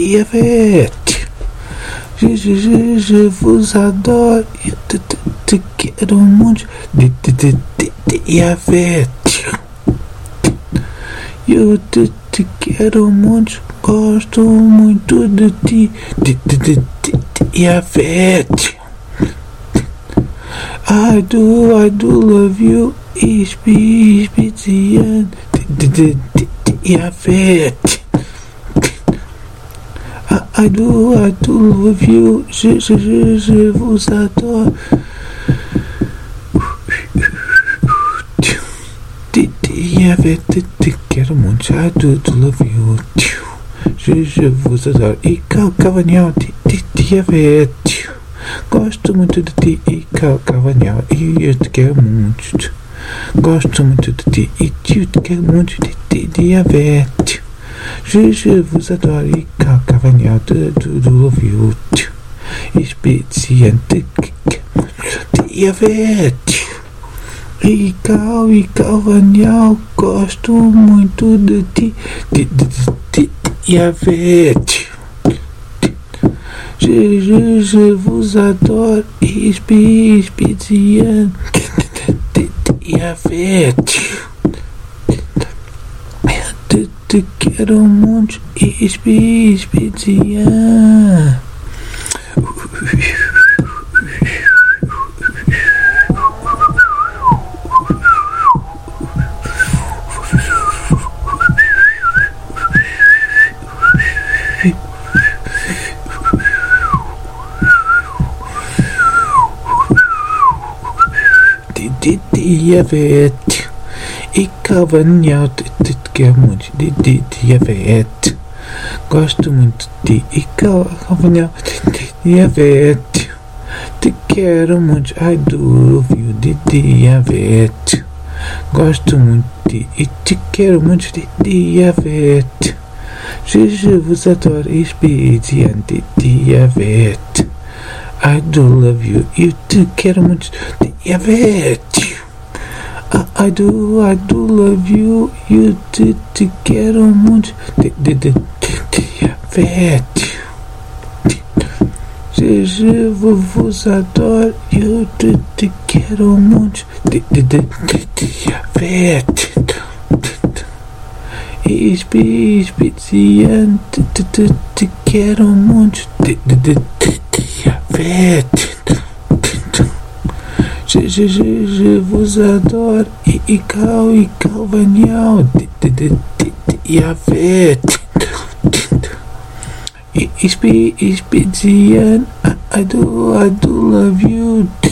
Yvette. Je vous adore. Eu te quero muito. Yvette. Eu te quero muito. Gosto muito de ti. Yvette. I do love you. Ich bin Yvette. I do love you. Je vous adore. Yvette, te quero muito. I do love you. Je vous adore. E Cavanhal, Yvette. Gosto muito de ti e Cavanhal. E eu te quero muito. Gosto muito de ti e eu te quero muito de Yvette. Je vous adore e Cavanhal do love you. Especiante de Yvette. E Cavanhal, gosto muito de ti de Yvette. Je vous adore especiante de Yvette. Te quero muito especiante. Yvette e Cavanhal, te quero muito de Yvette. Gosto muito de ti e Cavanhal de Yvette. Te quero muito, I do love you de Yvette. Gosto muito de ti e te quero muito de Yvette. Je vous adore especiante de Yvette. I do love you, eu te quero muito de Yvette. I do love you, eu te quero muito de Yvette. Je vous adore, eu te quero muito de Yvette. Especiante, te quero muito de Yvette. Je vous adore e Cavanhal de Yvette. Especiante, I do love you.